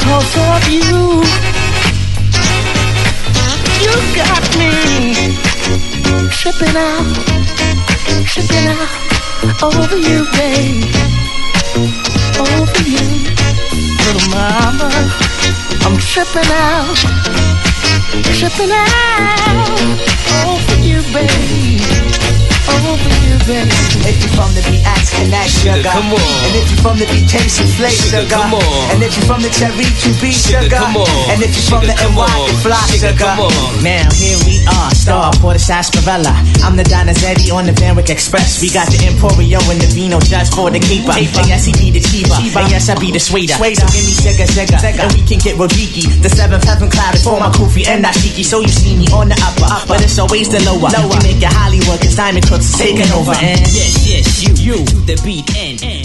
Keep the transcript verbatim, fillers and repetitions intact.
because of you. You got me tripping out, tripping out over you, babe, over you, little mama. I'm tripping out, tripping out over you, babe. Over you, baby. If you from the beat, ask connect, sugar. Come on. And if you from the beat, taste and flake, sugar. Come on. And if you from the cherry, Q B, sugar. Come on. And if you from the N Y, you fly, sugar. Come on. Now here we are, star for the sarsaparilla. I'm the Donizetti on the Vanwick Express. We got the Emporio and the Vino just for the keeper. And yes, he be the keeper. And yes, I be the swader. So give me sugar, sugar, and we can get Rodiki. The seventh heaven cloud is for my kufi and Nashiki. So you see me on the upper, but it's always the lower. We make it Hollywood, cause Diamond Cooks is taking over. And yes, yes, you, you, to the beat and, and.